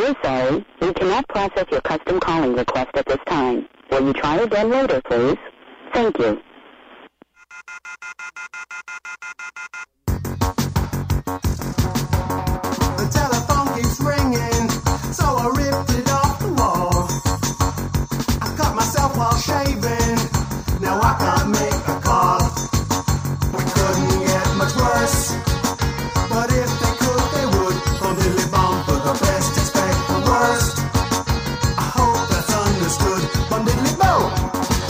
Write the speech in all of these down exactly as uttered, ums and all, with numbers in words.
We're sorry. We cannot process your custom calling request at this time. Will you try again later, please? Thank you. The telephone keeps ringing, so I ripped it off the wall. I cut myself while shaving, now I can't make a call. We couldn't get much worse, but if they could, they would. From Dilly Bomb for the best, expect the worst. I hope that's understood. From Diddly Bo.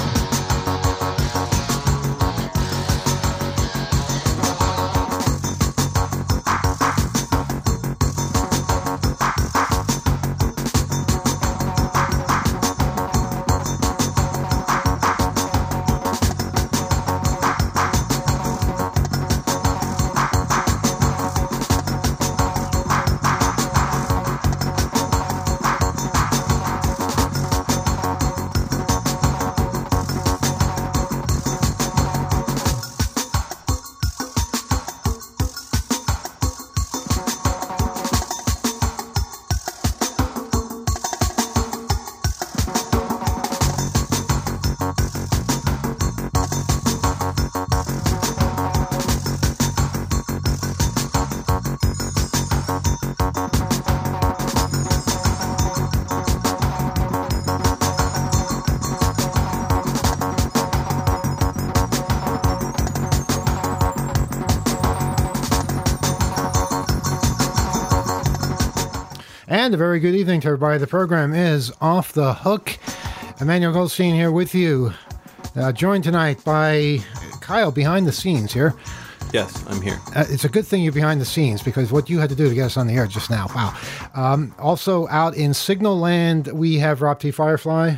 And a very good evening to everybody. The program is Off the Hook. Emmanuel Goldstein here with you. Uh, joined tonight by Kyle behind the scenes here. Yes, I'm here. Uh, it's a good thing you're behind the scenes because what you had to do to get us on the air just now. Wow. Um, also out in Signal Land, we have Rob T. Firefly.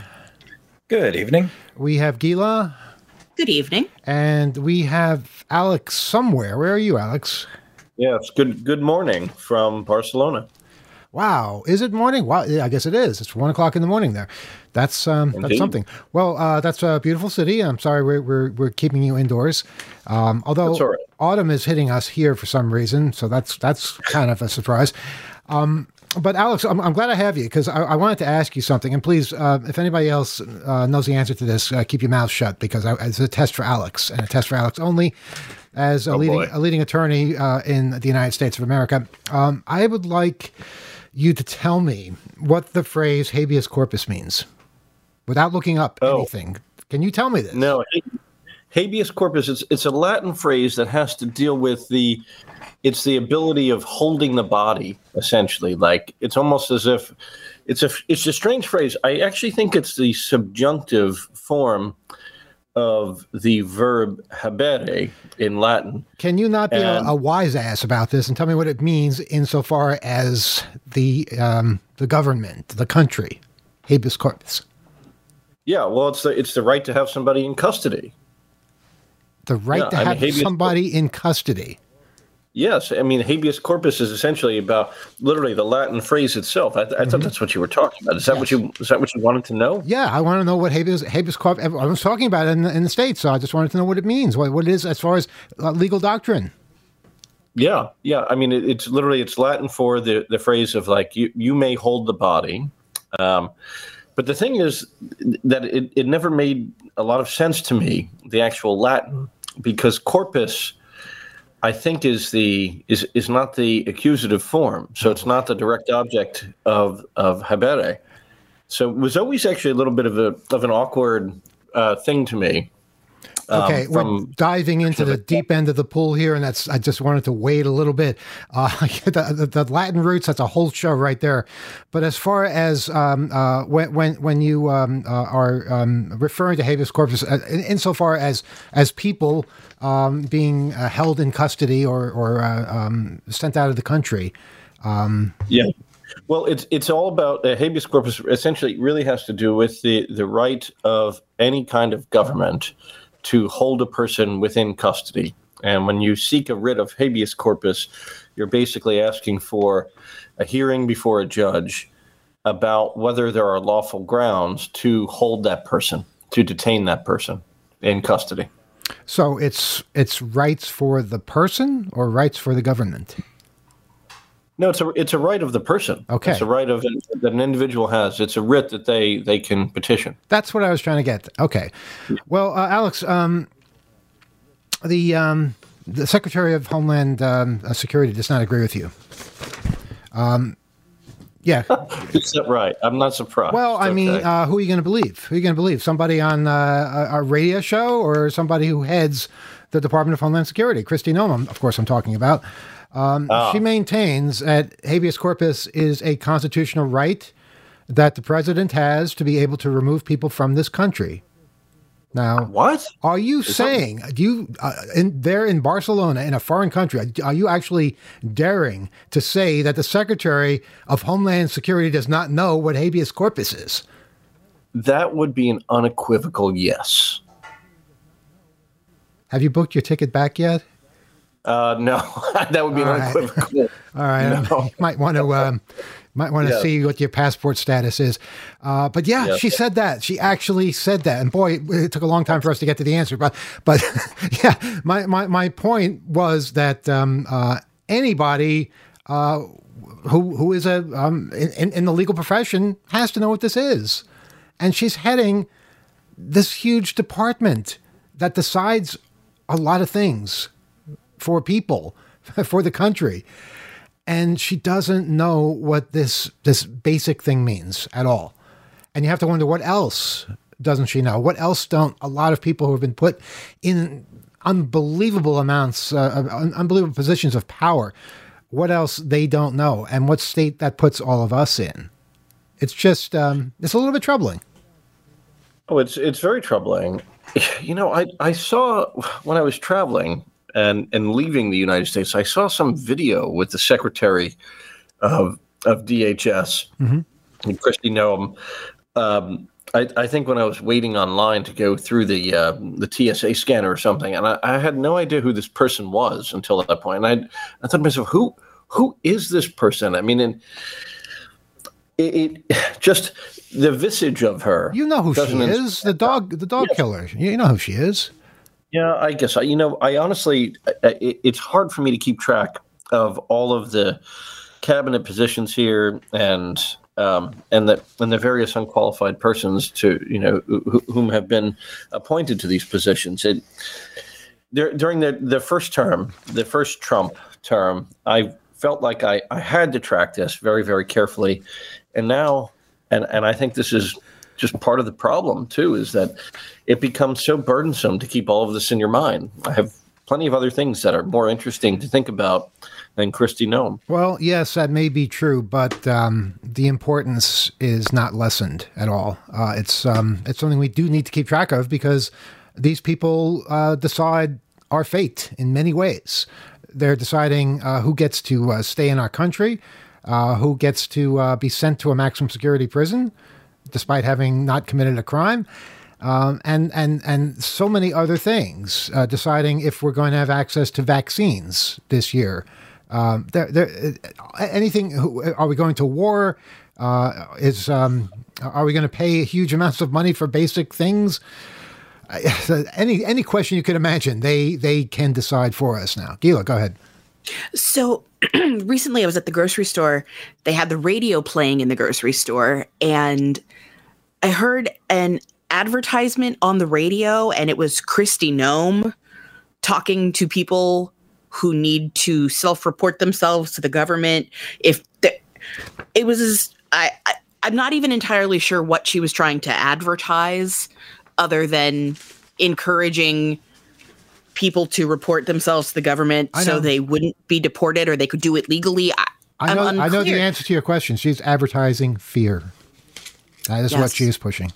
Good evening. We have Gila. Good evening. And we have Alex somewhere. Where are you, Alex? Yes, good good morning from Barcelona. Wow. Is it morning? Wow. I guess it is. It's one o'clock in the morning there. That's um, that's something. Well, uh, that's a beautiful city. I'm sorry we're we're, we're keeping you indoors. Um, although That's all right. autumn is hitting us here for some reason, so that's that's kind of a surprise. Um, but Alex, I'm, I'm glad I have you because I, I wanted to ask you something. And please, uh, if anybody else uh, knows the answer to this, uh, keep your mouth shut because I, it's a test for Alex and a test for Alex only. As a Oh, leading boy. a leading attorney uh, in the United States of America, um, I would like you to tell me what the phrase habeas corpus means without looking up Oh. anything. Can you tell me this? No, ha- habeas corpus, it's, it's a Latin phrase that has to deal with the, it's the ability of holding the body, essentially. Like, it's almost as if, it's a, it's a strange phrase. I actually think it's the subjunctive form of the verb habere in Latin. Can you not be a, And- a wise ass about this and tell me what it means insofar as the um, the government, the country, habeas corpus? Yeah, well, it's the, it's the right to have somebody in custody. The right Yeah, to I mean, have habeas somebody in custody. Yes, I mean, habeas corpus is essentially about literally the Latin phrase itself. I, th- I thought that's what you were talking about. Is that what Yes. you is that what you wanted to know? Yeah, I want to know what habeas habeas corpus. I was talking about it in the, in the States, so I just wanted to know what it means. What what it is as far as uh, legal doctrine. Yeah, yeah. I mean, it, it's literally it's Latin for the the phrase of like you you may hold the body, um, but the thing is that it, it never made a lot of sense to me, the actual Latin, because corpus, I think, is the is is not the accusative form, so it's not the direct object of of habere. So it was always actually a little bit of a of an awkward uh, thing to me. Um, Okay, we're from- diving into the deep end of the pool here, and that's I just wanted to wait a little bit. Uh, the, the, the Latin roots, that's a whole show right there. But as far as um, uh, when when when you um, uh, are um, referring to habeas corpus, uh, in, insofar as as people um, being uh, held in custody or or uh, um, sent out of the country. Um, Yeah. Well, it's it's all about uh, habeas corpus. Essentially, really has to do with the, the right of any kind of government to hold a person within custody. And when you seek a writ of habeas corpus, you're basically asking for a hearing before a judge about whether there are lawful grounds to hold that person, to detain that person in custody. so it's it's rights for the person or rights for the government. No, it's a it's a right of the person. Okay. It's a right of that an individual has. It's a writ that they they can petition. That's what I was trying to get. Okay. Well, uh, Alex, um, the um, the Secretary of Homeland um, Security does not agree with you. Um, yeah. Is that right? I'm not surprised. Well, I Okay. mean, uh, who are you going to believe? Who are you going to believe? Somebody on uh, a, a radio show or somebody who heads the Department of Homeland Security? Kristi Noem, of course, I'm talking about. Um, Ah. She maintains that habeas corpus is a constitutional right that the president has to be able to remove people from this country. Now, What? are you saying, do you, uh, in, there in Barcelona, in a foreign country, are you actually daring to say that the Secretary of Homeland Security does not know what habeas corpus is? That would be an unequivocal yes. Have you booked your ticket back yet? Uh, no, that would be All an right. unequivocal. All right, No. you might want to um, might want to Yeah. see what your passport status is. Uh, but yeah, Yeah. she said that. She actually said that, and boy, it took a long time for us to get to the answer. But but yeah, my my my point was that um, uh, anybody uh, who who is a um, in in the legal profession has to know what this is, and she's heading this huge department that decides a lot of things for people, for the country. And she doesn't know what this this basic thing means at all. And you have to wonder, what else doesn't she know? What else don't a lot of people who have been put in unbelievable amounts, uh, of un- unbelievable positions of power, what else they don't know? And what state that puts all of us in? It's just, um, it's a little bit troubling. Oh, it's it's very troubling. You know, I, I saw when I was traveling and, and leaving the United States, I saw some video with the Secretary of of D H S, Mm-hmm. and Kristi Noem. Um, I, I think when I was waiting online to go through the uh, the T S A scanner or something, and I, I had no idea who this person was until that point. And I I thought to myself, who who is this person? I mean, and it, it just the visage of her. You know who she doesn't ins- is, the dog, the dog killer. You know who she is. Yeah, I guess I, you know, I honestly, I- it, it's hard for me to keep track of all of the cabinet positions here and um, and the and the various unqualified persons to you know who, whom have been appointed to these positions. It there, during the the first term, the first Trump term, I felt like I, I had to track this very very carefully, and now, and and I think this is just part of the problem too, is that it becomes so burdensome to keep all of this in your mind. I have plenty of other things that are more interesting to think about than Kristi Noem. Well, yes, that may be true, but um, the importance is not lessened at all. Uh, it's um, it's something we do need to keep track of because these people uh, decide our fate in many ways. They're deciding uh, who gets to uh, stay in our country, uh, who gets to uh, be sent to a maximum security prison, despite having not committed a crime. Um, and and and so many other things, uh, deciding if we're going to have access to vaccines this year. Um, there, there, anything? Are we going to war? Uh, is um, are we going to pay huge amounts of money for basic things? Uh, any any question you could imagine, they they can decide for us now. Gila, go ahead. So recently, I was at the grocery store. They had the radio playing in the grocery store, and I heard an advertisement on the radio, and it was Kristi Noem talking to people who need to self-report themselves to the government. If the, it was, I, I, I'm not even entirely sure what she was trying to advertise, other than encouraging people to report themselves to the government so they wouldn't be deported or they could do it legally. I, I know, I'm I know the unclear. answer to your question. She's advertising fear. That is what Yes. she is pushing.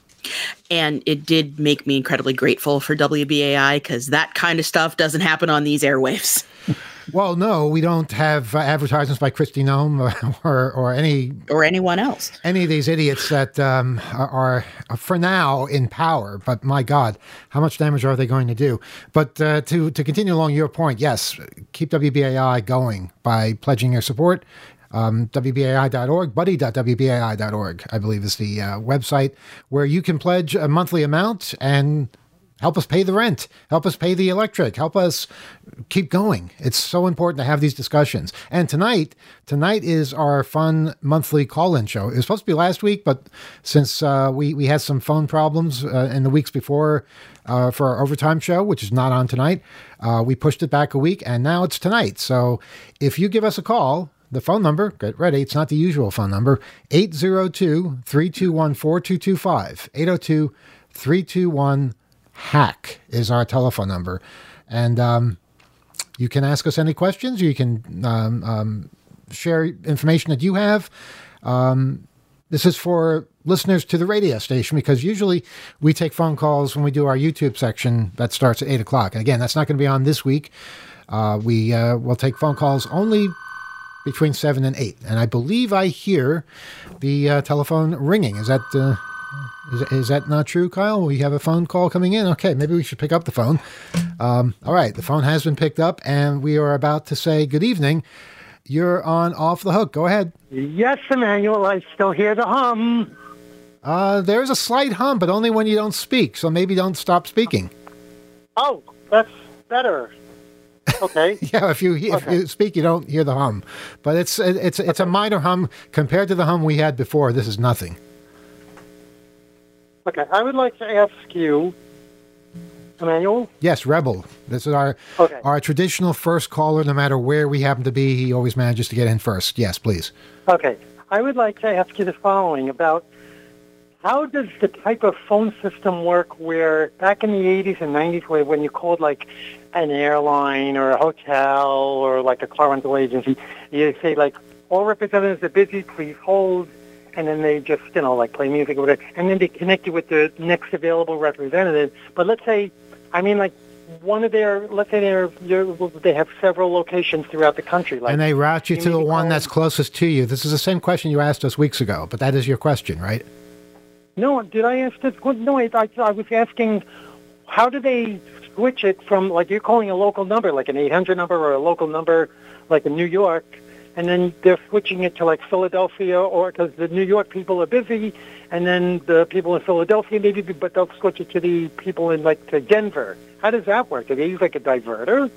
And it did make me incredibly grateful for W B A I because that kind of stuff doesn't happen on these airwaves. Well, no, we don't have uh, advertisements by Kristi Noem or, or or any Or anyone else. any of these idiots that um, are, are for now in power. But my God, how much damage are they going to do? But uh, to to continue along your point, yes, keep W B A I going by pledging your support. Um, W B A I dot org, buddy dot W B A I dot org, I believe is the uh, website where you can pledge a monthly amount and help us pay the rent, help us pay the electric, help us keep going. It's so important to have these discussions. And tonight, tonight is our fun monthly call-in show. It was supposed to be last week, but since uh, we, we had some phone problems uh, in the weeks before uh, for our overtime show, which is not on tonight, uh, we pushed it back a week, and now it's tonight. So if you give us a call, the phone number, get ready, it's not the usual phone number, eight zero two, three two one, four two two five, eight zero two, three two one, hack is our telephone number. And um, you can ask us any questions. You can um, um, share information that you have. Um, this is for listeners to the radio station, because usually we take phone calls when we do our YouTube section that starts at eight o'clock. And again, that's not going to be on this week. Uh, we uh, will take phone calls only between seven and eight. And I believe I hear the uh, telephone ringing. Is that... Uh, Is, is that not true, Kyle? We have a phone call coming in. Okay, maybe we should pick up the phone. Um, all right, the phone has been picked up, and we are about to say good evening. You're on Off the Hook. Go ahead. Yes, Emmanuel, I still hear the hum. Uh, there's a slight hum, but only when you don't speak, so maybe don't stop speaking. Oh, that's better. Okay. Yeah, if you if Okay. you speak, you don't hear the hum. But it's it's it's a minor hum compared to the hum we had before. This is nothing. Okay, I would like to ask you, Emmanuel. Yes, Rebel. This is our Okay. our traditional first caller. No matter where we happen to be, he always manages to get in first. Yes, please. Okay, I would like to ask you the following about how does the type of phone system work where back in the eighties and nineties, where when you called like an airline or a hotel or like a car rental agency, you say like, all representatives are busy, please hold. And then they just, you know, like play music or whatever. And then they connect you with the next available representative. But let's say, I mean, like one of their, let's say they're, you're, they have several locations throughout the country. Like, And they route you you to the may be one calling- that's closest to you. This is the same question you asked us weeks ago, but that is your question, right? No, did I ask this? Well, no, I, I, I was asking, how do they switch it from, like you're calling a local number, like an eight hundred number or a local number, like in New York, and then they're switching it to like Philadelphia, or because the New York people are busy, and then the people in Philadelphia maybe, but they'll switch it to the people in like to Denver. How does that work? Do they use like a diverter?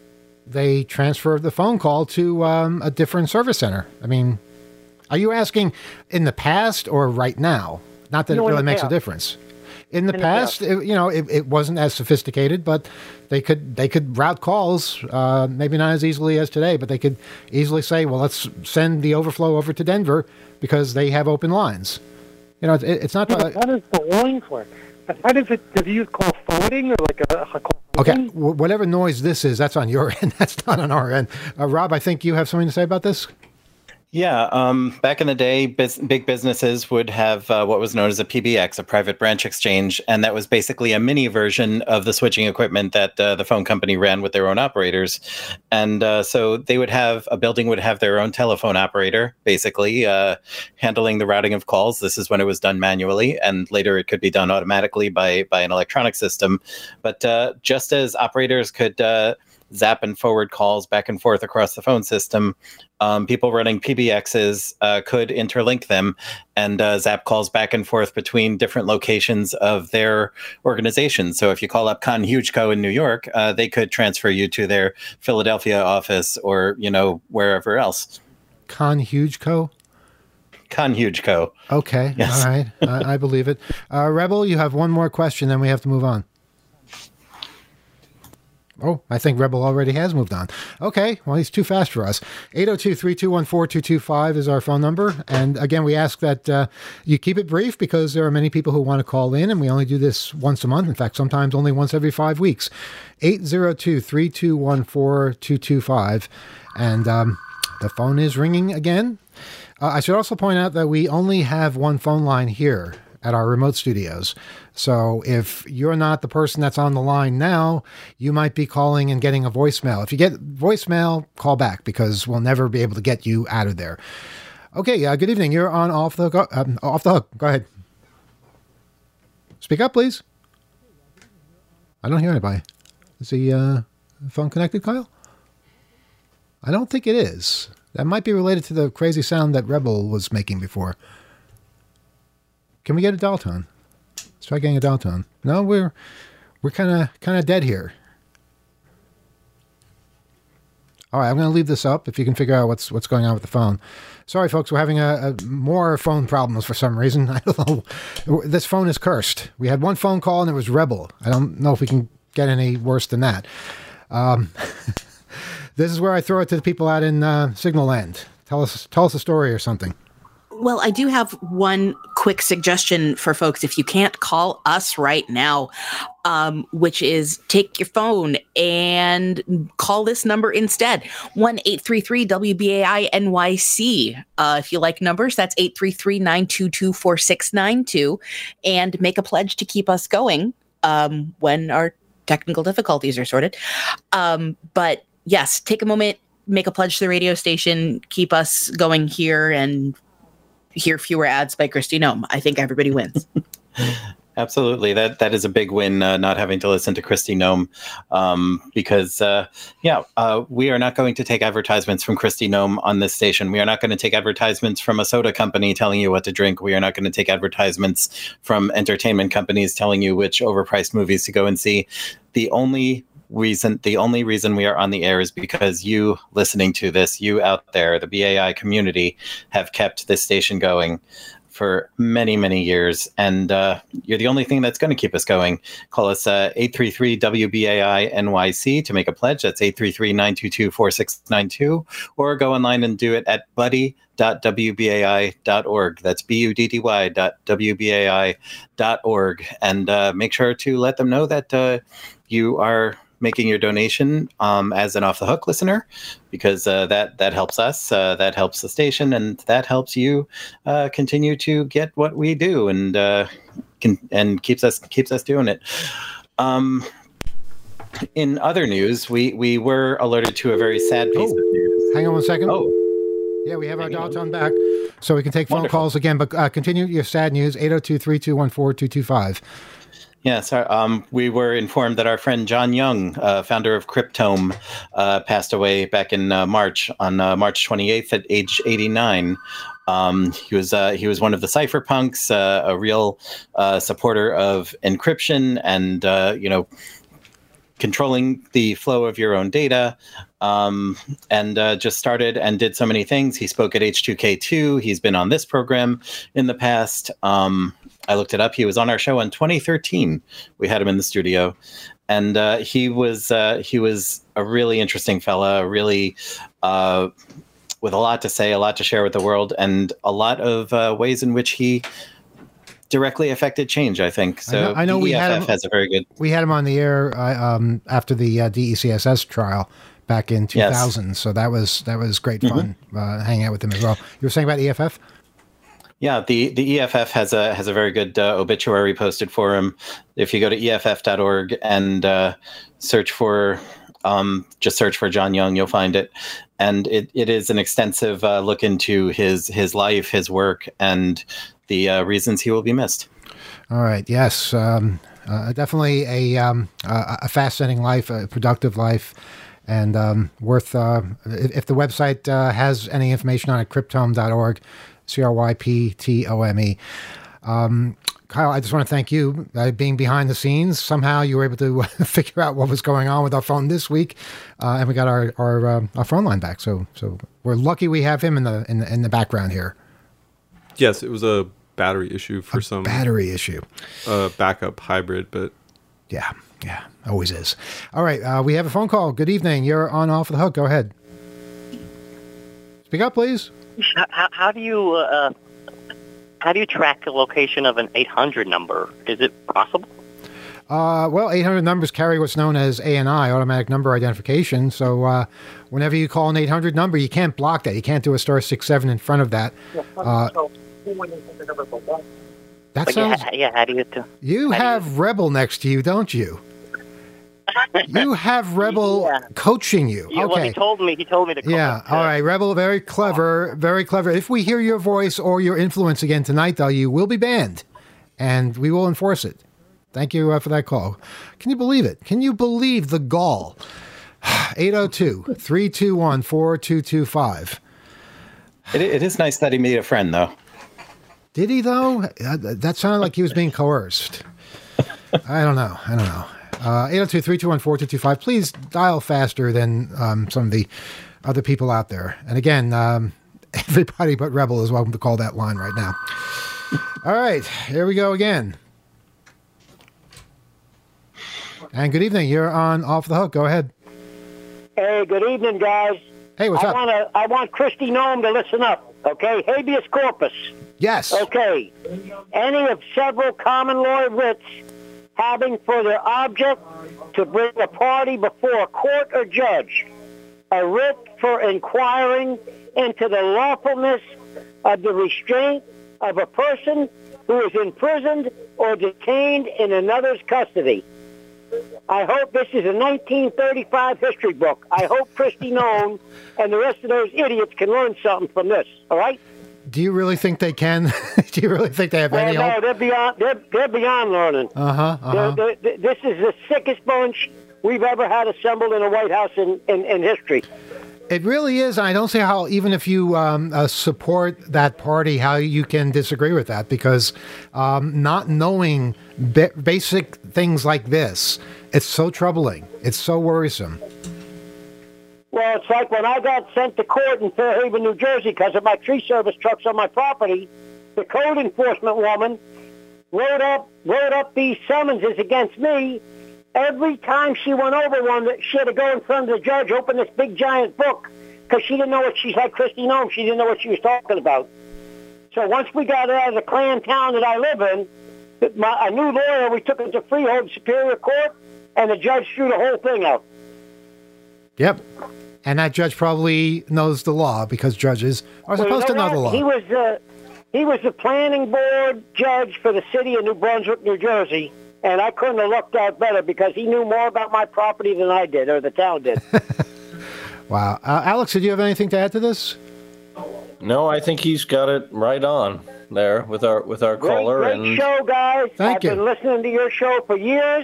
They transfer the phone call to um, a different service center. I mean, are you asking in the past or right now? Not that No, it in really the makes a past. difference. In the In the past, past. it, you know, it, it wasn't as sophisticated, but they could they could route calls, uh, maybe not as easily as today, but they could easily say, well, let's send the overflow over to Denver because they have open lines. You know, it, it's not. Yeah, Uh, but how does the lines work? How does it? Do you use call forwarding or like a, a call? okay, forwarding? w- whatever noise this is, that's on your end. That's not on our end. Uh, Rob, I think you have something to say about this. Yeah, um, back in the day, bus- big businesses would have uh, what was known as a P B X, a private branch exchange, and that was basically a mini version of the switching equipment that uh, the phone company ran with their own operators. And uh, so they would have, a building would have their own telephone operator, basically, uh, handling the routing of calls. This is when it was done manually, and later it could be done automatically by, by an electronic system. But uh, just as operators could uh, zap and forward calls back and forth across the phone system, Um, people running P B Xs uh, could interlink them and uh, zap calls back and forth between different locations of their organization. So if you call up Con Hugeco in New York, uh, they could transfer you to their Philadelphia office or, you know, wherever else. Con Hugeco. Con Hugeco. Okay, Yes. all right, I, I believe it. Uh, Rebel, you have one more question, then we have to move on. Oh, I think Rebel already has moved on. Okay, well, he's too fast for us. eight oh two, three two one, four two two five is our phone number. And again, we ask that uh, you keep it brief because there are many people who want to call in, and we only do this once a month. In fact, sometimes only once every five weeks. eight oh two, three two one, four two two five. And um, the phone is ringing again. Uh, I should also point out that we only have one phone line here at our remote studios. So if you're not the person that's on the line now, you might be calling and getting a voicemail. If you get voicemail, call back because we'll never be able to get you out of there. Okay, uh, good evening. You're on Off the, Hook- um, off the Hook. Go ahead. Speak up, please. I don't hear anybody. Is the uh, phone connected, Kyle? I don't think it is. That might be related to the crazy sound that Rebel was making before. Can we get a dial tone? Let's try getting a dial tone. No, we're we're kind of kind of dead here. All right, I'm going to leave this up if you can figure out what's what's going on with the phone. Sorry, folks, we're having a, a more phone problems for some reason. I don't know. This phone is cursed. We had one phone call and it was Rebel. I don't know if we can get any worse than that. Um, this is where I throw it to the people out in uh, Signal Land. Tell us, tell us a story or something. Well, I do have one quick suggestion for folks if you can't call us right now, um, which is take your phone and call this number instead, one eight three three W B A I N Y C. Uh, if you like numbers, that's eight three three, nine two two, four six nine two, and make a pledge to keep us going um, when our technical difficulties are sorted. Um, but yes, take a moment, make a pledge to the radio station, keep us going here, and hear fewer ads by Kristi Noem. I think everybody wins. Absolutely. That that is a big win, uh, not having to listen to Kristi Noem, um, because, uh, yeah, uh, we are not going to take advertisements from Kristi Noem on this station. We are not going to take advertisements from a soda company telling you what to drink. We are not going to take advertisements from entertainment companies telling you which overpriced movies to go and see. The only reason the only reason we are on the air is because you listening to this, you out there, the B A I community, have kept this station going for many, many years. And uh, you're the only thing that's going to keep us going. Call us uh, eight three three W B A I N Y C to make a pledge. That's eight three three, nine two two, four six nine two. Or go online and do it at buddy dot W B A I dot org. That's B U D D Y dot W B A I dot org. And uh, make sure to let them know that uh, you are making your donation um, as an Off the Hook listener, because uh, that that helps us, uh, that helps the station, and that helps you uh, continue to get what we do, and uh, can, and keeps us keeps us doing it. Um, in other news, we we were alerted to a very sad piece oh, of news. Hang on one second. Oh, yeah, we have our dial tone back, so we can take phone Wonderful. calls again. But uh, continue your sad news. eight oh two, three two one four, two two five. Yes, our, um, we were informed that our friend John Young, uh, founder of Cryptome, uh, passed away back in uh, March, on uh, March twenty-eighth at age eighty-nine. Um, he was uh, he was one of the cypherpunks, uh, a real uh, supporter of encryption and uh, you know, controlling the flow of your own data, um, and uh, just started and did so many things. He spoke at H two K two. He's been on this program in the past. Um, I looked it up. He was on our show in twenty thirteen. We had him in the studio, and uh, he was uh, he was a really interesting fella, really uh, with a lot to say, a lot to share with the world, and a lot of uh, ways in which he directly affected change, I think. So I know, I know we E F F had him, has a very good. We had him on the air uh, um, after the uh, D E C S S trial back in two thousand. Yes. So that was that was great fun mm-hmm. uh, hanging out with him as well. You were saying about E F F? Yeah, the, the E F F has a has a very good uh, obituary posted for him. If you go to E F F dot org and uh, search for um, just search for John Young, you'll find it. And it, it is an extensive uh, look into his his life, his work, and the uh, reasons he will be missed. All right. Yes, um, uh, definitely a um, a fascinating life, a productive life, and um, worth. Uh, if, if the website uh, has any information on it, cryptome dot org. C R Y P T O M E. Um, Kyle, I just want to thank you. Uh, being behind the scenes, somehow you were able to figure out what was going on with our phone this week, uh, and we got our our, uh, our phone line back. So so we're lucky we have him in the in the, in the background here. Yes, it was a battery issue for a some battery issue. Uh, backup hybrid, but yeah, yeah, always is. All right, uh, we have a phone call. Good evening. You're on Off the Hook. Go ahead. Speak up, please. How, how do you uh, how do you track the location of an eight hundred number? Is it possible? Uh, well, eight hundred numbers carry what's known as A N I, automatic number identification. So uh, whenever you call an eight hundred number, you can't block that. You can't do a star six seven in front of that. Uh, that but sounds. Yeah, yeah, how do you? Do, you have you, Rebel next to you, don't you? You have Rebel yeah. coaching you. Yeah, okay. Well, he told me. He told me to. Call yeah. to, all right. Rebel, very clever. Very clever. If we hear your voice or your influence again tonight, though, you will be banned, and we will enforce it. Thank you uh, for that call. Can you believe it? Can you believe the gall? eight oh two, three two one, four two two five. It, it is nice that he made a friend, though. Did he, though? Uh, that sounded like he was being coerced. I don't know. I don't know. Uh, eight oh two, three two one, four two two five. Please dial faster than um, some of the other people out there. And again, um, everybody but Rebel is welcome to call that line right now. All right, here we go again. And good evening. You're on Off the Hook. Go ahead. Hey, good evening, guys. Hey, what's I up? Wanna, I want Christy Nome to listen up, okay? Habeas corpus. Yes. Okay. Any of several common law writs having for their object to bring a party before a court or judge, a writ for inquiring into the lawfulness of the restraint of a person who is imprisoned or detained in another's custody. I hope this is a nineteen thirty-five history book. I hope Christy Nome and the rest of those idiots can learn something from this, all right? Do you really think they can? Do you really think they have Well, any no, hope? they're beyond, they're, they're beyond learning. Uh-huh, uh-huh. They're- they're- this is the sickest bunch we've ever had assembled in a White House in, in, in history. It really is, and I don't see how, even if you um, uh, support that party, how you can disagree with that, because um, not knowing ba- basic things like this, it's so troubling. It's so worrisome. Well, it's like when I got sent to court in Fairhaven, New Jersey, because of my tree service trucks on my property, the code enforcement woman wrote up wrote up these summonses against me. Every time she went over one, that she had to go in front of the judge, open this big giant book, because she didn't know what she's like Christy Nome. She didn't know what she was talking about. So once we got out of the Klan town that I live in, my, a new lawyer, we took it to Freehold Superior Court, and the judge threw the whole thing out. Yep. And that judge probably knows the law, because judges are Well, you supposed to know what? the law. He was uh, he was the planning board judge for the city of New Brunswick, New Jersey, and I couldn't have looked out better because he knew more about my property than I did, or the town did. Wow. Uh, Alex, did you have anything to add to this? No, I think he's got it right on there with our with our Great, caller. great and show, guys. Thank I've you. been listening to your show for years,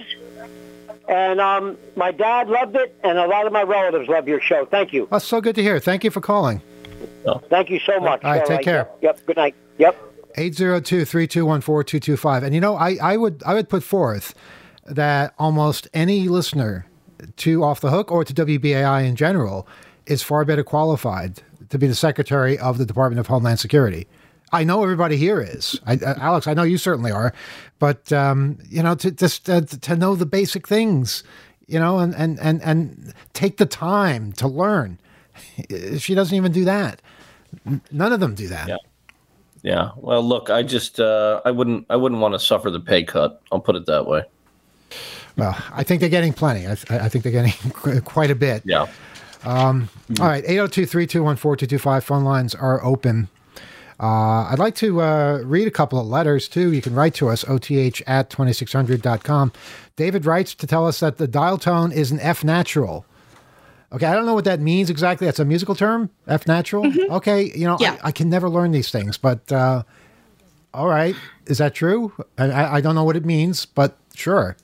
and um, my dad loved it, and a lot of my relatives love your show. Thank you. Oh, so good to hear. Thank you for calling. Thank you so much. All right, take care. Yep, yep, good night. Yep. eight oh two, three two one, four two two five. And you know, I, I would I would put forth that almost any listener to Off the Hook or to W B A I in general is far better qualified to be the Secretary of the Department of Homeland Security. I know everybody here is. I, uh, Alex, I know you certainly are. But, um, you know, to just uh, to know the basic things, you know, and, and, and, and take the time to learn. She doesn't even do that. None of them do that. Yeah. Yeah. Well, look, I just uh, I wouldn't I wouldn't want to suffer the pay cut. I'll put it that way. Well, I think they're getting plenty. I, I think they're getting qu- quite a bit. Yeah. Um, all right. eight oh two, three two one, four two two five. Phone lines are open. Uh, I'd like to uh, read a couple of letters, too. You can write to us, O T H at twenty-six hundred dot com. David writes to tell us that the dial tone is an F natural. Okay, I don't know what that means exactly. That's a musical term, F natural? Mm-hmm. Okay, you know, Yeah. I, I can never learn these things, but uh, all right. Is that true? I, I I don't know what it means, but sure.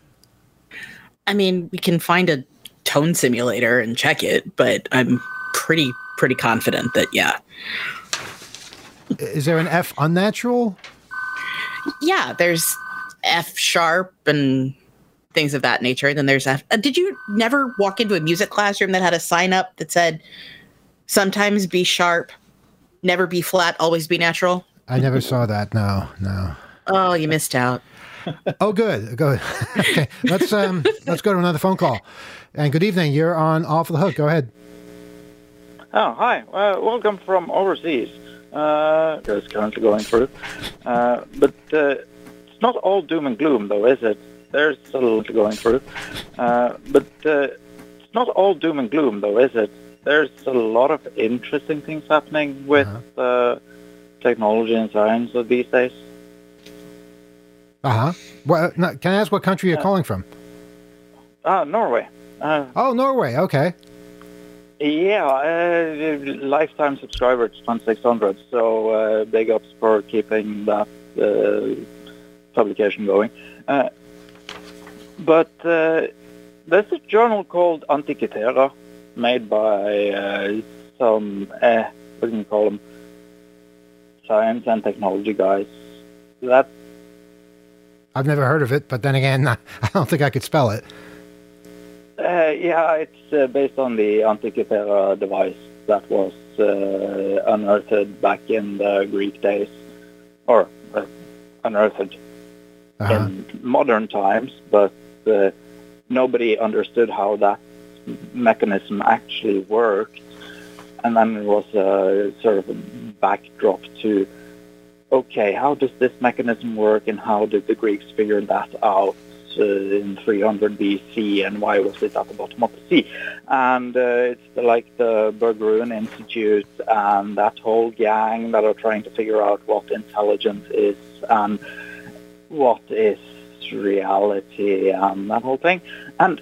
I mean, we can find a tone simulator and check it, but I'm pretty, pretty confident that, yeah. Is there an F unnatural? Yeah, there's F sharp and things of that nature. And then there's F. Uh, did you never walk into a music classroom that had a sign up that said, sometimes be sharp, never be flat, always be natural? I never saw that. No, no. Oh, you missed out. Oh, good, good. Okay, let's um, let's go to another phone call. And good evening. You're on Off the Hook. Go ahead. Oh, hi. Uh, welcome from overseas. Uh, that's currently going through. Uh, but uh, it's not all doom and gloom, though, is it? There's a little going through. Uh, but uh, it's not all doom and gloom, though, is it? There's a lot of interesting things happening with uh-huh. uh, technology and science these days. Uh-huh. Well, no, can I ask what country you're uh, calling from? Ah, uh, Norway. Uh, oh, Norway. Okay. Yeah, uh, lifetime subscriber to twenty-six hundred, so uh, big ups for keeping that uh, publication going. Uh, but uh, there's a journal called Antikythera, made by uh, some, uh, what can you call them, science and technology guys. That I've never heard of it, but then again, I don't think I could spell it. Uh, yeah, it's uh, based on the Antikythera device that was uh, unearthed back in the Greek days, or uh, unearthed Uh-huh. in modern times, but uh, nobody understood how that mechanism actually worked. And then it was a sort of a backdrop to, okay, how does this mechanism work, and how did the Greeks figure that out uh, in three hundred B C, and why was it at the bottom of the sea? And uh, it's like the Berggruen Institute and that whole gang that are trying to figure out what intelligence is and what is reality and that whole thing. And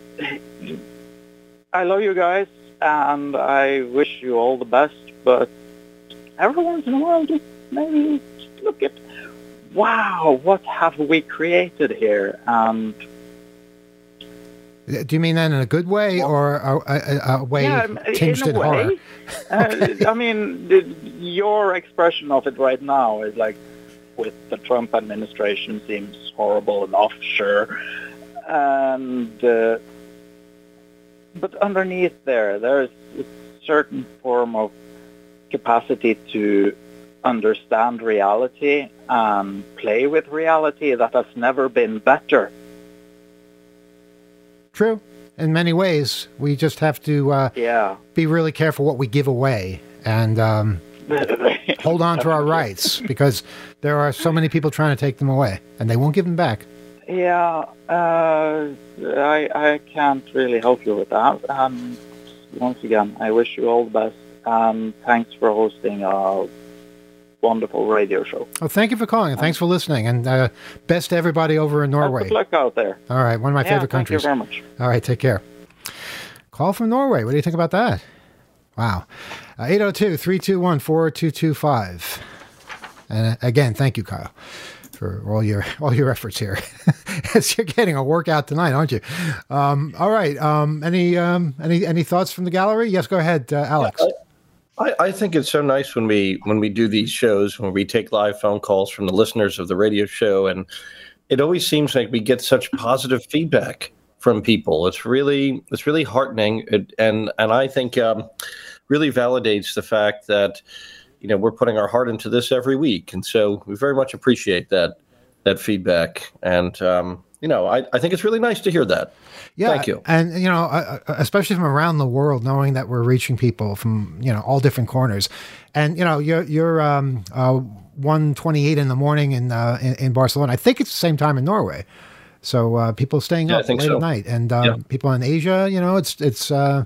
I love you guys, and I wish you all the best, but every once in a while, just maybe just look at, wow, what have we created here? And Do you mean that in a good way, or a, a, a way yeah, tinged in a in horror? way. Okay. uh, I mean, the, your expression of it right now is like, with the Trump administration seems horrible enough, sure. And uh, but underneath there, there's a certain form of capacity to understand reality and play with reality that has never been better. True. In many ways, we just have to uh, Yeah. be really careful what we give away, and um, hold on to our rights, because there are so many people trying to take them away, and they won't give them back. Yeah, uh, I I can't really help you with that. And once again, I wish you all the best, and thanks for hosting a wonderful radio show. Oh, thank you for calling, and thanks for listening, and uh, best to everybody over in Norway. Good luck out there. All right, one of my Yeah, favorite thank you countries. very much. All right, take care. Call from Norway. What do you think about that? Wow. Uh, eight oh two, three two one, four two two five. And uh, again, thank you, Kyle, for all your all your efforts here. As you're getting a workout tonight, aren't you? Um, all right. Um, any um, any any thoughts from the gallery? Yes, go ahead, uh, Alex. I, I think it's so nice when we when we do these shows, when we take live phone calls from the listeners of the radio show, and it always seems like we get such positive feedback from people. It's really it's really heartening, it, and and I think um, really validates the fact that, you know, we're putting our heart into this every week, and so we very much appreciate that that feedback. And um, you know, I, I think it's really nice to hear that. Yeah, Thank you. And you know, uh, especially from around the world, knowing that we're reaching people from, you know, all different corners, and you know, you're you're um, uh, one twenty-eight in the morning in, uh, in in Barcelona. I think it's the same time in Norway. So uh, people staying Yeah, I up think late so. at night, and um, Yeah. people in Asia, you know, it's it's uh,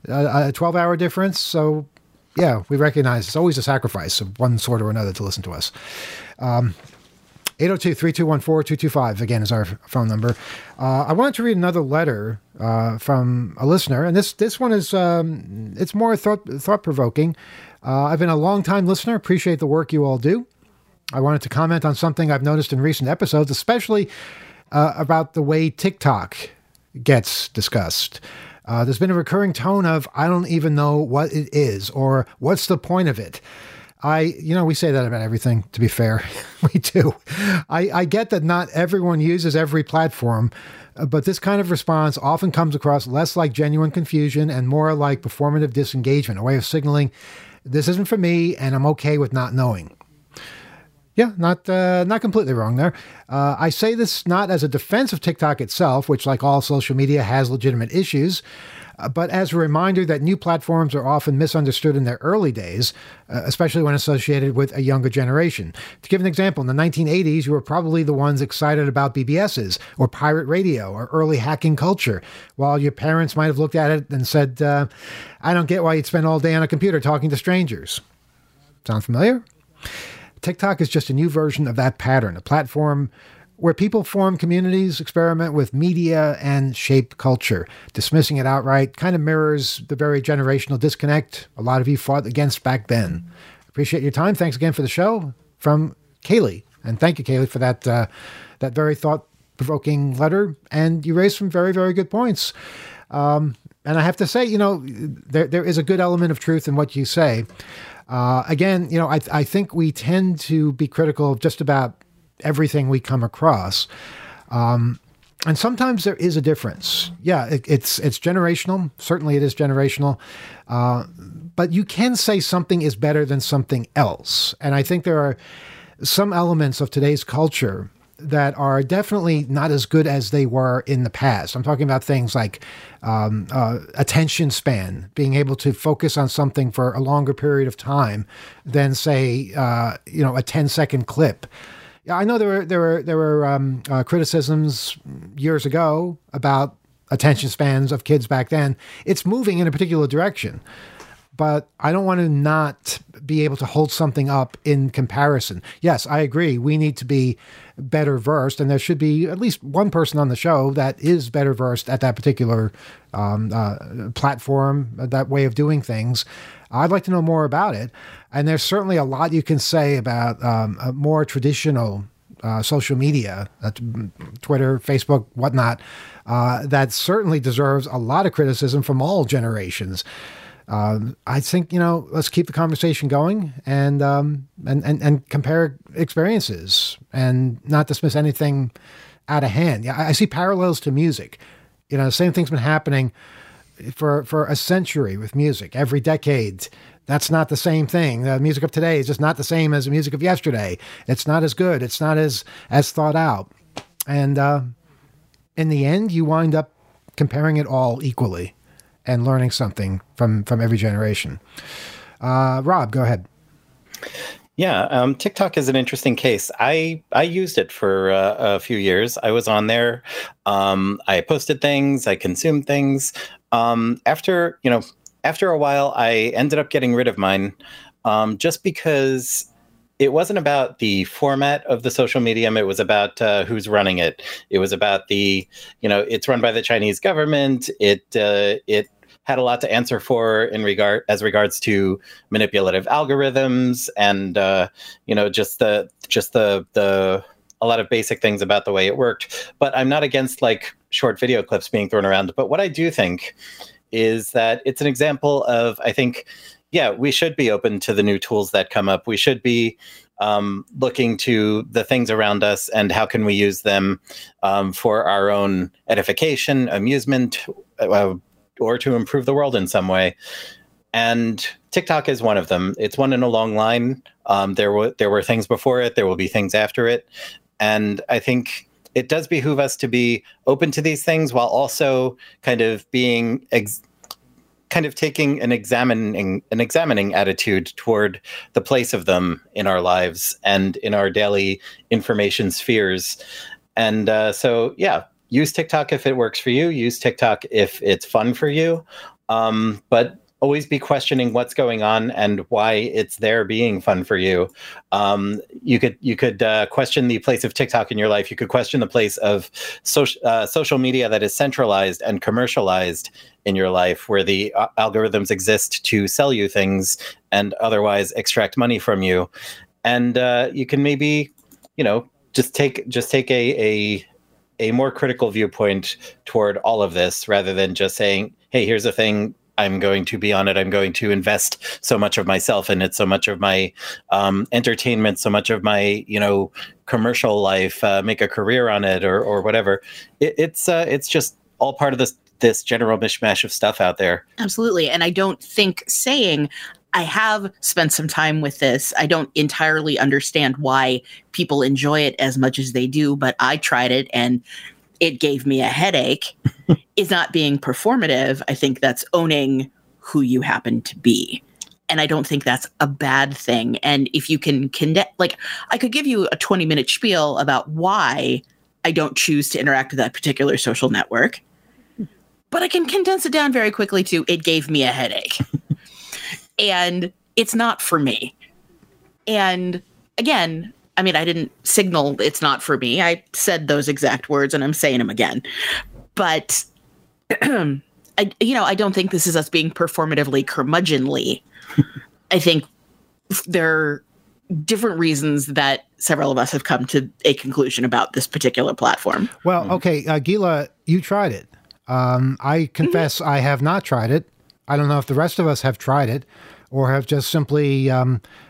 a twelve-hour difference. So yeah, we recognize it's always a sacrifice of one sort or another to listen to us. Um, eight oh two, three two one, four two two five, again, is our phone number. Uh, I wanted to read another letter uh, from a listener, and this this one is, um, it's more thought, thought-provoking. Uh, I've been a long-time listener, appreciate the work you all do. I wanted to comment on something I've noticed in recent episodes, especially uh, about the way TikTok gets discussed. Uh, there's been a recurring tone of, I don't even know what it is, or what's the point of it? I, you know, we say that about everything, to be fair. We do. I, I get that not everyone uses every platform, uh, but this kind of response often comes across less like genuine confusion and more like performative disengagement, a way of signaling, this isn't for me, and I'm okay with not knowing. Yeah, not uh, not completely wrong there. Uh, I say this not as a defense of TikTok itself, which, like all social media, has legitimate issues, uh, but as a reminder that new platforms are often misunderstood in their early days, uh, especially when associated with a younger generation. To give an example, in the nineteen eighties, you were probably the ones excited about B B Ss or pirate radio or early hacking culture, while your parents might have looked at it and said, uh, I don't get why you'd spend all day on a computer talking to strangers. Sound familiar? TikTok is just a new version of that pattern, a platform where people form communities, experiment with media, and shape culture. Dismissing it outright kind of mirrors the very generational disconnect a lot of you fought against back then. Appreciate your time. Thanks again for the show. From Kaylee. And thank you, Kaylee, for that, uh, that very thought-provoking letter. And you raised some very, very good points. Um, and I have to say, you know, there there is a good element of truth in what you say. Uh, again, you know, I, I think we tend to be critical of just about everything we come across. Um, and sometimes there is a difference. Yeah, it, it's it's generational. Certainly, it is generational. Uh, but you can say something is better than something else. And I think there are some elements of today's culture that are definitely not as good as they were in the past. I'm talking about things like um, uh, attention span, being able to focus on something for a longer period of time than, say, uh, you know, a ten second clip. Yeah, I know there were there were there were um, uh, criticisms years ago about attention spans of kids back then. It's moving in a particular direction, but I don't want to not be able to hold something up in comparison. Yes, I agree. We need to be better versed, and there should be at least one person on the show that is better versed at that particular um, uh, platform, that way of doing things. I'd like to know more about it. And there's certainly a lot you can say about um, a more traditional uh, social media, uh, Twitter, Facebook, whatnot, uh, that certainly deserves a lot of criticism from all generations. Um, I think, you know, let's keep the conversation going and, um, and, and, and compare experiences and not dismiss anything out of hand. Yeah, I, I see parallels to music. You know, the same thing's been happening for, for a century with music. Every decade, that's not the same thing. The music of today is just not the same as the music of yesterday. It's not as good. It's not as, as thought out. And uh, in the end, you wind up comparing it all equally and learning something from, from every generation. Uh, Rob, go ahead. Yeah, um, TikTok is an interesting case. I, I used it for uh, a few years. I was on there. Um, I posted things. I consumed things. Um, after, you know, after a while, I ended up getting rid of mine um, just because it wasn't about the format of the social medium. It was about uh, who's running it. It was about the, you know, it's run by the Chinese government. It uh, it had a lot to answer for in regard as regards to manipulative algorithms and uh, you know, just the just the the a lot of basic things about the way it worked. But I'm not against like short video clips being thrown around. But what I do think is that it's an example of, I think, yeah, we should be open to the new tools that come up. We should be um, looking to the things around us and how can we use them um, for our own edification, amusement, uh, or to improve the world in some way. And TikTok is one of them. It's one in a long line. Um, there were there were things before it. There will be things after it. And I think it does behoove us to be open to these things while also kind of being ex- kind of taking an examining an examining attitude toward the place of them in our lives and in our daily information spheres. And uh, so, yeah, use TikTok if it works for you. Use TikTok if it's fun for you. Um, but always be questioning what's going on and why it's there being fun for you. Um, you could you could uh, question the place of TikTok in your life. You could question the place of social uh, social media that is centralized and commercialized in your life, where the uh, algorithms exist to sell you things and otherwise extract money from you. And uh, you can maybe, you know, just take just take a a a more critical viewpoint toward all of this, rather than just saying, "Hey, here's a thing. I'm going to be on it. I'm going to invest so much of myself in it, so much of my um, entertainment, so much of my, you know, commercial life, uh, make a career on it, or or whatever." It, it's uh, it's just all part of this this general mishmash of stuff out there. Absolutely, and I don't think saying I have spent some time with this, I don't entirely understand why people enjoy it as much as they do, but I tried it and it gave me a headache, is not being performative. I think that's owning who you happen to be. And I don't think that's a bad thing. And if you can connect, like, I could give you a twenty minute spiel about why I don't choose to interact with that particular social network, but I can condense it down very quickly to it gave me a headache. And it's not for me. And again, I mean, I didn't signal it's not for me. I said those exact words and I'm saying them again. But, I, you know, I don't think this is us being performatively curmudgeonly. I think there are different reasons that several of us have come to a conclusion about this particular platform. Well, okay, uh, Gila, you tried it. Um, I confess mm-hmm. I have not tried it. I don't know if the rest of us have tried it or have just simply um,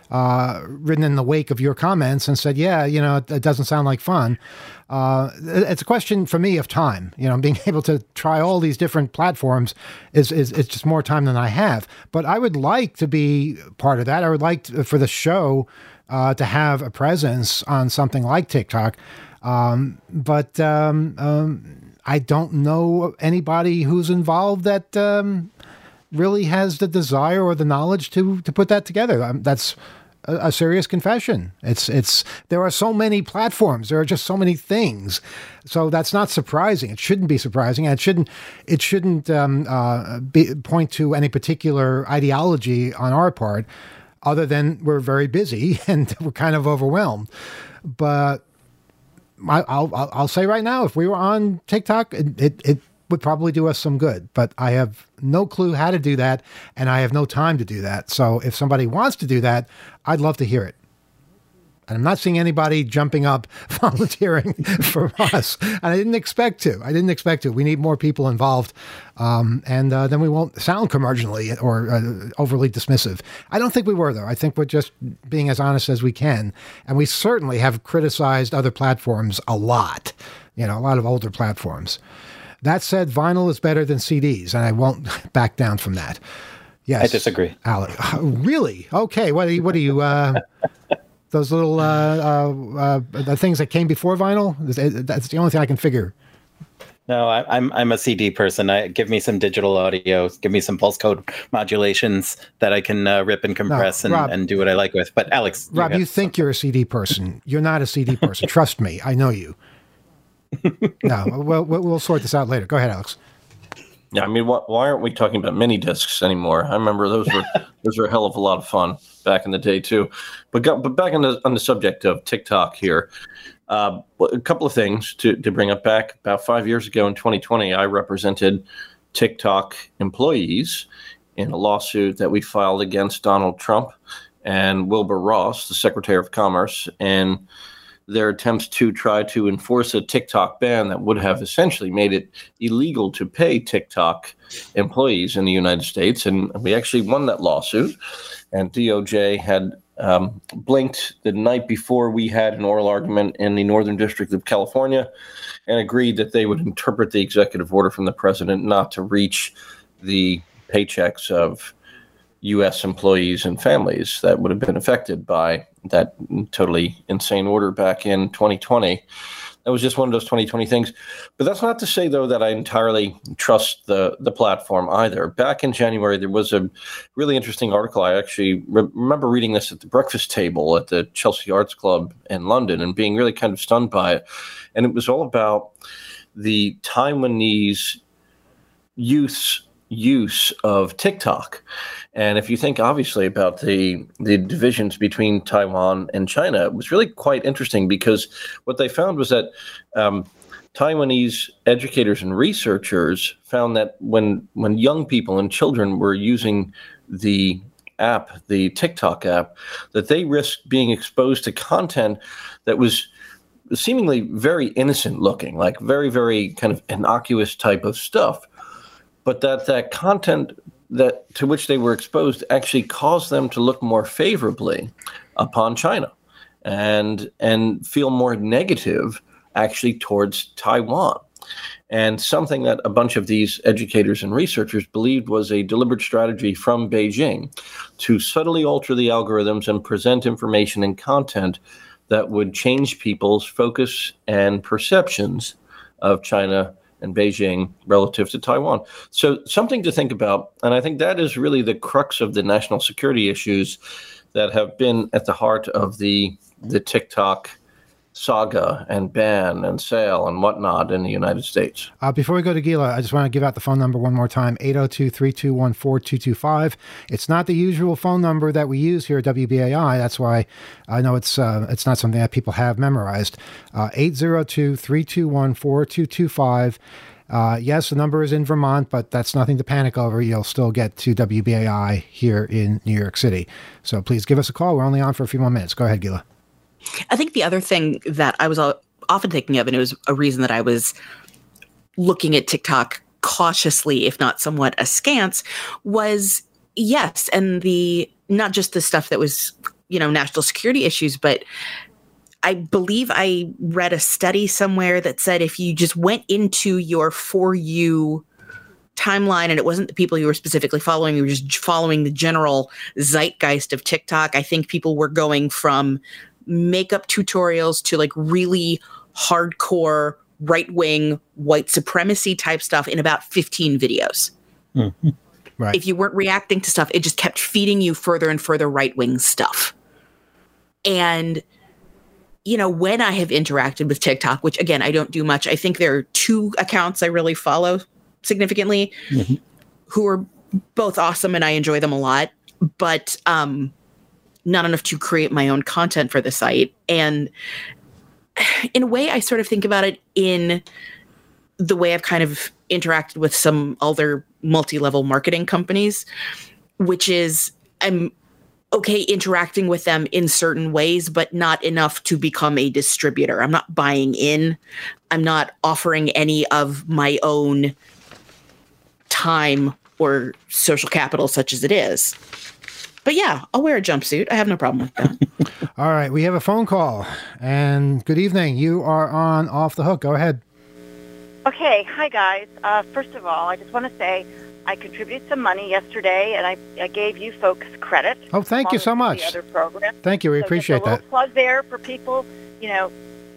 uh, written in the wake of your comments and said, yeah, you know, it, it doesn't sound like fun. Uh, it's a question for me of time. You know, being able to try all these different platforms is, is, is just more time than I have. But I would like to be part of that. I would like to, for the show uh, to have a presence on something like TikTok. Um, but um, um, I don't know anybody who's involved that um, really has the desire or the knowledge to to put that together. Um, that's a, a serious confession. It's it's there are so many platforms. There are just so many things. So that's not surprising. It shouldn't be surprising. And it shouldn't it shouldn't um, uh, be, point to any particular ideology on our part, other than we're very busy and we're kind of overwhelmed. But I, I'll I'll say right now, if we were on TikTok, it, it it would probably do us some good. But I have no clue how to do that, and I have no time to do that. So if somebody wants to do that, I'd love to hear it. And I'm not seeing anybody jumping up volunteering for us. And I didn't expect to. I didn't expect to. We need more people involved. Um, and uh, then we won't sound curmudgeonly or uh, overly dismissive. I don't think we were, though. I think we're just being as honest as we can. And we certainly have criticized other platforms a lot, you know, a lot of older platforms. That said, vinyl is better than C Ds, and I won't back down from that. Yes. I disagree. Alec. Really? Okay. What are you, what are you, uh, those little, uh, uh, uh, the things that came before vinyl? That's the only thing I can figure. No, I, I'm I'm a C D person. I give me some digital audio, give me some pulse code modulations that I can uh, rip and compress no, and, Rob, and do what I like with. But Alex, Rob, you, you think you're a C D person. You're not a C D person. Trust me. I know you. No, we'll, we'll sort this out later. Go ahead, Alex. Yeah, I mean, wh- why aren't we talking about mini discs anymore? I remember those were those were a hell of a lot of fun back in the day too. But go, but back on the on the subject of TikTok here, uh, a couple of things to to bring up. Back about five years ago in twenty twenty, I represented TikTok employees in a lawsuit that we filed against Donald Trump and Wilbur Ross, the Secretary of Commerce, and their attempts to try to enforce a TikTok ban that would have essentially made it illegal to pay TikTok employees in the United States. And we actually won that lawsuit. And D O J had um, blinked the night before we had an oral argument in the Northern District of California and agreed that they would interpret the executive order from the president not to reach the paychecks of U S employees and families that would have been affected by that totally insane order back in twenty twenty. That was just one of those twenty twenty things. But that's not to say, though, that I entirely trust the, the platform either. Back in January, there was a really interesting article. I actually re- remember reading this at the breakfast table at the Chelsea Arts Club in London and being really kind of stunned by it. And it was all about the Taiwanese youth's use of TikTok. And if you think obviously about the the divisions between Taiwan and China, it was really quite interesting because what they found was that um, Taiwanese educators and researchers found that when when young people and children were using the app, the TikTok app, that they risked being exposed to content that was seemingly very innocent looking, like very, very kind of innocuous type of stuff. But that that content that to which they were exposed actually caused them to look more favorably upon China and and feel more negative actually towards Taiwan. And something that a bunch of these educators and researchers believed was a deliberate strategy from Beijing to subtly alter the algorithms and present information and content that would change people's focus and perceptions of China and Beijing relative to Taiwan. So something to think about. And I think that is really the crux of the national security issues that have been at the heart of the the TikTok saga and ban and sale and whatnot in the United States. Uh, before we go to Gila, I just want to give out the phone number one more time, eight oh two, three two one, four two two five. It's not the usual phone number that we use here at W B A I. That's why I know it's uh, it's not something that people have memorized. Uh, eight oh two, three two one, four two two five. Uh, yes, the number is in Vermont, but that's nothing to panic over. You'll still get to W B A I here in New York City. So please give us a call. We're only on for a few more minutes. Go ahead, Gila. I think the other thing that I was often thinking of, and it was a reason that I was looking at TikTok cautiously, if not somewhat askance, was yes, and the not just the stuff that was you know, national security issues, but I believe I read a study somewhere that said if you just went into your For You timeline and it wasn't the people you were specifically following, you were just following the general zeitgeist of TikTok, I think people were going from makeup tutorials to like really hardcore right-wing white supremacy type stuff in about fifteen videos. Mm-hmm. Right. If you weren't reacting to stuff, it just kept feeding you further and further right-wing stuff. And, you know, when I have interacted with TikTok, which again, I don't do much, I think there are two accounts I really follow significantly, mm-hmm. who are both awesome and I enjoy them a lot, but um, not enough to create my own content for the site. And in a way, I sort of think about it in the way I've kind of interacted with some other multi-level marketing companies, which is I'm okay interacting with them in certain ways, but not enough to become a distributor. I'm not buying in. I'm not offering any of my own time or social capital, such as it is. But yeah, I'll wear a jumpsuit. I have no problem with that. All right, we have a phone call. And good evening. You are on Off the Hook. Go ahead. Okay. Hi, guys. Uh, first of all, I just want to say I contributed some money yesterday, and I, I gave you folks credit. Oh, thank you so much. The other program. Thank you. We so appreciate just a that. Little plug there for people, you know,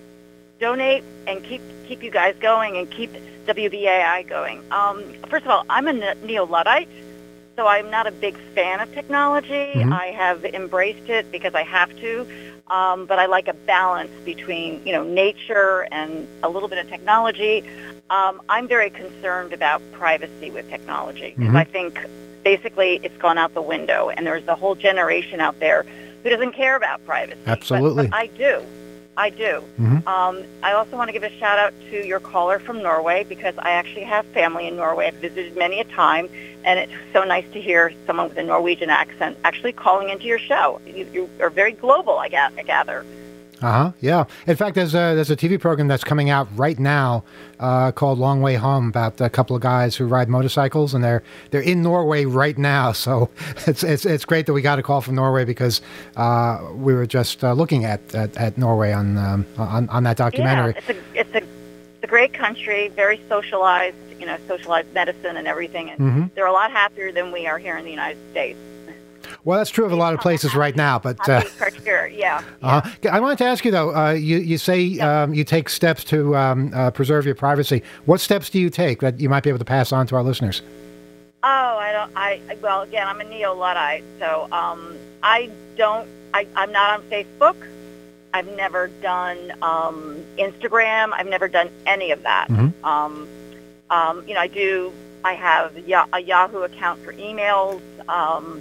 donate and keep keep you guys going and keep W B A I going. Um, first of all, I'm a neo-Luddite, so I'm not a big fan of technology. Mm-hmm. I have embraced it because I have to, um, but I like a balance between, you know, nature and a little bit of technology. Um, I'm very concerned about privacy with technology because mm-hmm. I think basically it's gone out the window, and there's a whole generation out there who doesn't care about privacy. Absolutely. But, but I do. I do. Mm-hmm. Um, I also want to give a shout out to your caller from Norway because I actually have family in Norway. I've visited many a time, and it's so nice to hear someone with a Norwegian accent actually calling into your show. You, you are very global, I, ga- I gather. Uh-huh, yeah. In fact, there's a, there's a T V program that's coming out right now uh, called Long Way Home about a couple of guys who ride motorcycles, and they're they're in Norway right now. So it's it's it's great that we got a call from Norway because uh, we were just uh, looking at, at, at Norway on, um, on on that documentary. Yeah, it's a it's a it's a great country, very socialized, you know, socialized medicine and everything, and mm-hmm. they're a lot happier than we are here in the United States. Well, that's true of a lot of places right now, but uh, yeah. yeah. Uh, I wanted to ask you though. Uh, you you say yeah. um, you take steps to um, uh, preserve your privacy. What steps do you take that you might be able to pass on to our listeners? Oh, I don't. I well, again, I'm a neo-Luddite, so um, I don't. I, I'm not on Facebook. I've never done um, Instagram. I've never done any of that. Mm-hmm. Um, um, you know, I do. I have a Yahoo account for emails. Um,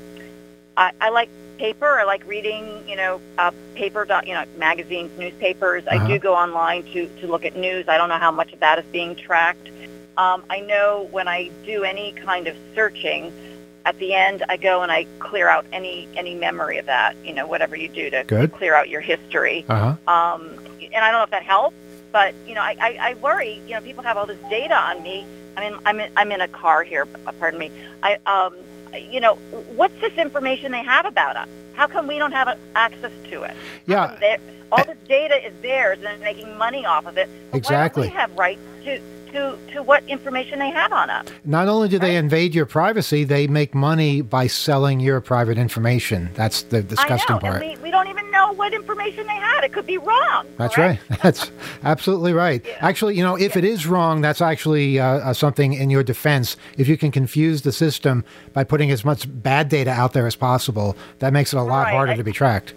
I, I like paper. I like reading, you know, uh, paper, you know, magazines, newspapers. Uh-huh. I do go online to, to look at news. I don't know how much of that is being tracked. Um, I know when I do any kind of searching, at the end I go and I clear out any, any memory of that, you know, whatever you do to Good. clear out your history. Uh-huh. Um, and I don't know if that helps, but, you know, I, I, I worry, you know, people have all this data on me. I mean, I'm in, I'm in a car here, pardon me. I, um, you know, what's this information they have about us? How come we don't have access to it? Yeah. All this data is theirs, and they're making money off of it. But exactly. Why don't we have rights to, to, to what information they have on us? Not only do right? they invade your privacy, they make money by selling your private information. That's the disgusting I know, part. And we, we don't even know what information they had. It could be wrong. That's correct? right. That's absolutely right. Yeah. Actually, you know, if yeah. it is wrong, that's actually uh, uh, something in your defense. If you can confuse the system by putting as much bad data out there as possible, that makes it a lot right. harder I, to be tracked.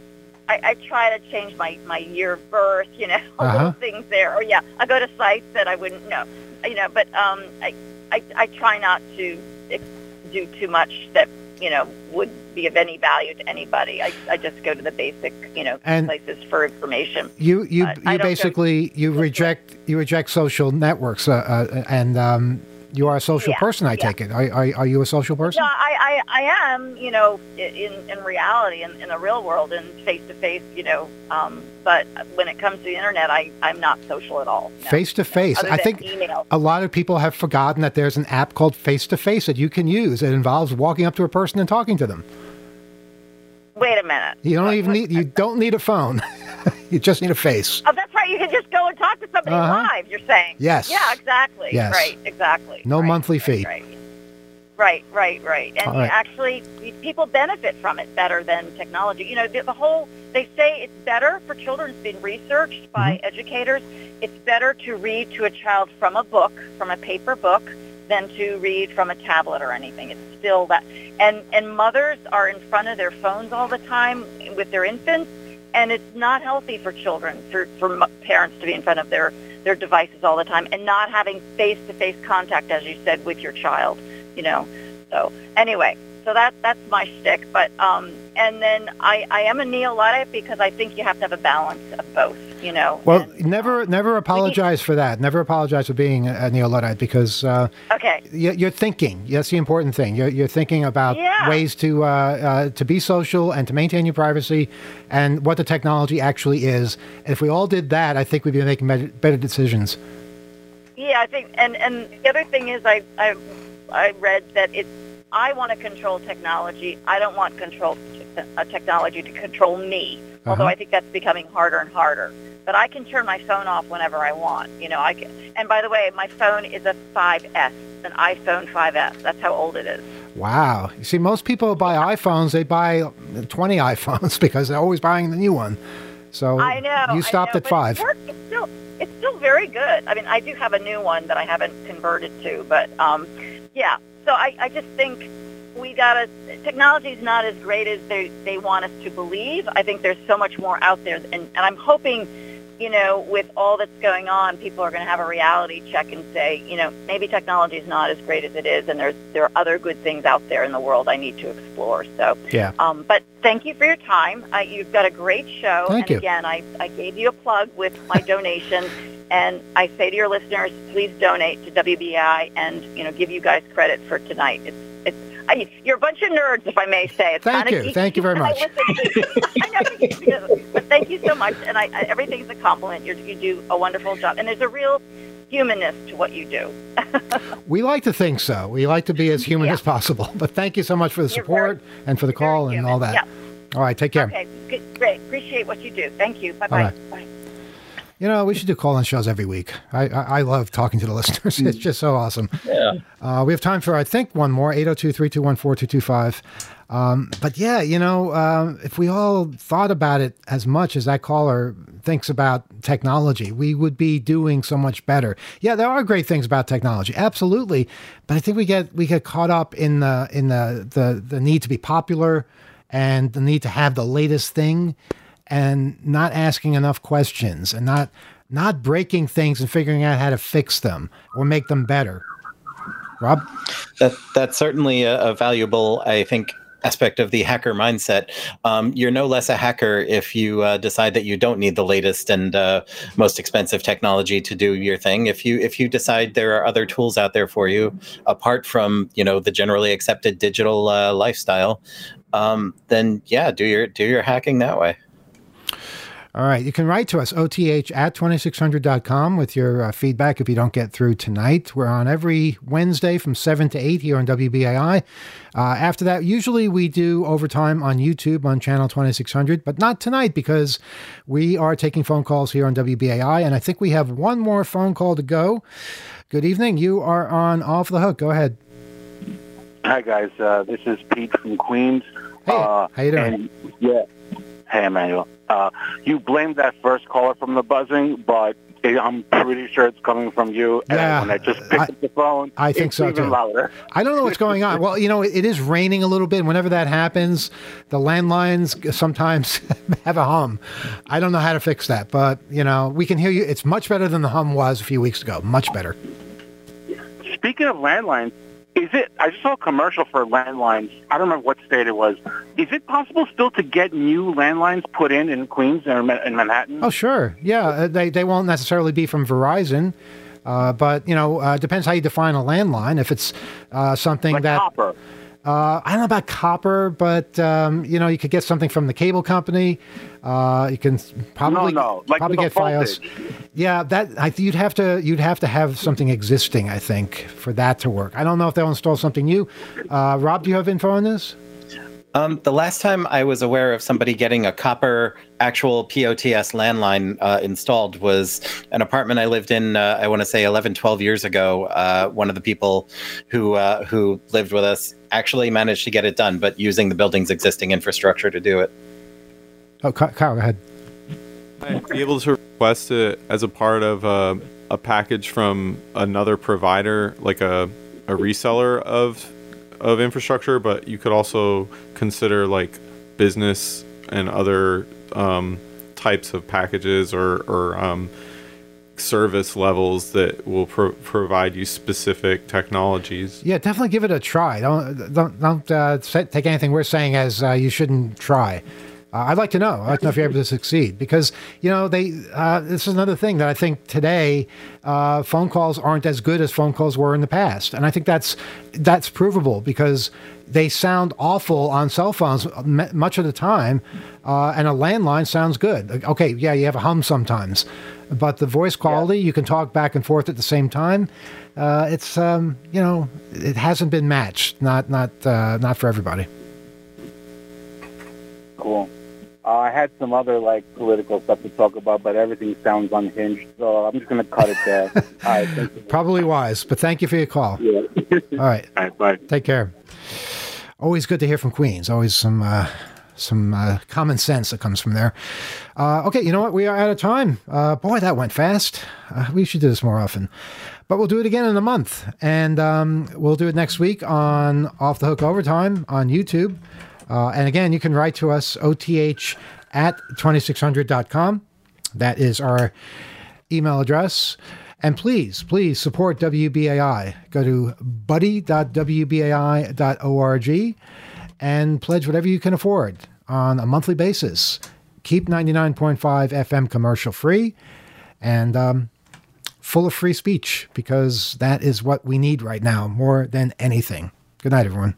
I, I try to change my, my year of birth, you know, uh-huh. little things there. Or, yeah, I go to sites that I wouldn't know, you know, but um, I, I, I try not to do too much that, you know, would be of any value to anybody. I, I just go to the basic, you know, and places for information. You you uh, you basically you reject you reject social networks, uh, uh, and um, you are a social yeah, person. I yeah. take it. Are, are are you a social person? No, I, I, I am. You know, in in reality, in, in the real world, and face to face. You know, um, but when it comes to the internet, I I'm not social at all. Face to face. I think email. A lot of people have forgotten that there's an app called Face to Face that you can use. It involves walking up to a person and talking to them. Wait a minute. You don't even need. You don't need a phone. You just need a face. Oh, that's right. You can just go and talk to somebody Uh-huh. live, you're saying. Yes. Yeah, exactly. Yes. Right, exactly. No right, monthly fee. Right, right, right, right. And All you right. actually, people benefit from it better than technology. You know, the, the whole, they say it's better for children. It's been researched by Mm-hmm. educators. It's better to read to a child from a book, from a paper book, than to read from a tablet or anything. It's still that. And, and mothers are in front of their phones all the time with their infants. And it's not healthy for children, for, for m- parents to be in front of their, their devices all the time and not having face-to-face contact, as you said, with your child, you know. So anyway, so that that's my shtick. But, um, and then I, I am a neo-Luddite because I think you have to have a balance of both, you know. Well, never, never apologize for that. Never apologize for being a, a neo-Luddite because uh, Okay. you- you're thinking. That's the important thing. You're, you're thinking about Yeah. ways to uh, uh, to be social and to maintain your privacy, and what the technology actually is. And if we all did that, I think we'd be making better, better decisions. Yeah, I think, and, and the other thing is I, I, I read that it's, I want to control technology. I don't want control uh, technology to control me, although Uh-huh. I think that's becoming harder and harder. But I can turn my phone off whenever I want. You know, I can. And by the way, my phone is a five S, an iPhone five S. That's how old it is. Wow. You see, most people buy iPhones, they buy twenty iPhones because they're always buying the new one. So I know. you I stopped know, at but five. It works. It's still, it's still very good. I mean, I do have a new one that I haven't converted to, but um, yeah. So I, I just think we gotta. Technology is not as great as they they want us to believe. I think there's so much more out there, and, and I'm hoping, you know, with all that's going on, people are going to have a reality check and say, you know, maybe technology is not as great as it is, and there's there are other good things out there in the world I need to explore. So, Yeah. um, but thank you for your time. Uh, you've got a great show. Thank and you. again, I, I gave you a plug with my donation, and I say to your listeners, please donate to W B A I and, you know, give you guys credit for tonight. It's it's I, you're a bunch of nerds, if I may say. It's Thank kinda you. geeky, Thank you very and I much. listen to- I know, because- but thank you so much, and I, I, everything's a compliment. You're, you do a wonderful job, and there's a real humanness to what you do. We like to think so. We like to be as human Yeah. as possible. But thank you so much for the You're support and for the call and all that. Yeah. All right, take care. Okay, good, great. Appreciate what you do. Thank you. Bye-bye. All right. Bye. You know, we should do call-in shows every week. I, I, I love talking to the listeners. It's just so awesome. Yeah. Uh, we have time for, I think, one more, eight oh two, three two one, four two two five. Um, but yeah, you know, um, if we all thought about it as much as that caller thinks about technology, we would be doing so much better. Yeah, there are great things about technology, absolutely. But I think we get we get caught up in the in the the, the need to be popular and the need to have the latest thing, and not asking enough questions and not not breaking things and figuring out how to fix them or make them better. Rob? That that's certainly a, a valuable, I think, aspect of the hacker mindset. Um, you're no less a hacker if you uh, decide that you don't need the latest and uh, most expensive technology to do your thing. If you if you decide there are other tools out there for you apart from, you know, the generally accepted digital uh, lifestyle, um, then yeah, do your do your hacking that way. All right. You can write to us, O T H at twenty-six hundred dot com with your uh, feedback if you don't get through tonight. We're on every Wednesday from seven to eight here on W B A I. Uh, after that, usually we do overtime on YouTube on channel twenty-six hundred, but not tonight because we are taking phone calls here on W B A I, and I think we have one more phone call to go. Good evening. You are on Off the Hook. Go ahead. Hi, guys. Uh, this is Pete from Queens. Hey, uh, how you doing? And, yeah. Hey, Emmanuel. Uh, you blamed that first caller from the buzzing, but it, I'm pretty sure it's coming from you. And Yeah, when I just picked I- up the phone, I think it's so, even too. louder. I don't know what's going on. Well, you know, it, it is raining a little bit. Whenever that happens, the landlines sometimes have a hum. I don't know how to fix that, but, you know, we can hear you. It's much better than the hum was a few weeks ago. Much better. Speaking of landlines, is it? I just saw a commercial for landlines. I don't remember what state it was. Is it possible still to get new landlines put in in Queens or in Manhattan? Oh, sure. Yeah, uh, they, they won't necessarily be from Verizon, uh, but, you know, uh, depends how you define a landline. If it's uh, something like that... copper. Uh, I don't know about copper, but, um, you know, you could get something from the cable company. Uh, you can probably, No, no, like probably with get a files. voltage. Yeah, that I, you'd have to you'd have to have something existing, I think, for that to work. I don't know if they'll install something new. Uh, Rob, do you have info on this? Um, the last time I was aware of somebody getting a copper actual P O T S landline uh, installed was an apartment I lived in, uh, I want to say eleven, twelve years ago. Uh, one of the people who uh, who lived with us actually managed to get it done, but using the building's existing infrastructure to do it. Oh, Kyle, go ahead. I'd be able to request it as a part of uh, a package from another provider, like a, a reseller of of infrastructure, but you could also consider like business and other um, types of packages or, or um, service levels that will pro- provide you specific technologies. Yeah, definitely give it a try. Don't don't don't uh, say, take anything we're saying as uh, you shouldn't try. Uh, I'd like to know. I'd like to know if you're able to succeed because, you know, they. Uh, this is another thing that I think today uh, phone calls aren't as good as phone calls were in the past. And I think that's that's provable because they sound awful on cell phones m- much of the time. Uh, and a landline sounds good. Okay, yeah, you have a hum sometimes. But the voice quality, you can talk back and forth at the same time. Uh, it's, um, you know, it hasn't been matched. Not, not, uh, not for everybody. Cool. Uh, I had some other like political stuff to talk about, but everything sounds unhinged, so I'm just going to cut it there. All right, thank you. Probably wise, but thank you for your call. Yeah. All right. All right, bye. Take care. Always good to hear from Queens. Always some uh, some uh, common sense that comes from there. Uh, okay, you know what? We are out of time. Uh, boy, that went fast. Uh, we should do this more often. But we'll do it again in a month, and um, we'll do it next week on Off the Hook Overtime on YouTube. Uh, and again, you can write to us, O T H at twenty-six hundred dot com. That is our email address. And please, please support W B A I. Go to buddy dot w b a i dot org and pledge whatever you can afford on a monthly basis. Keep ninety-nine point five F M commercial free and um, full of free speech because that is what we need right now more than anything. Good night, everyone.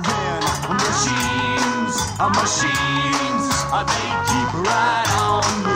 Machines, they keep right on moving.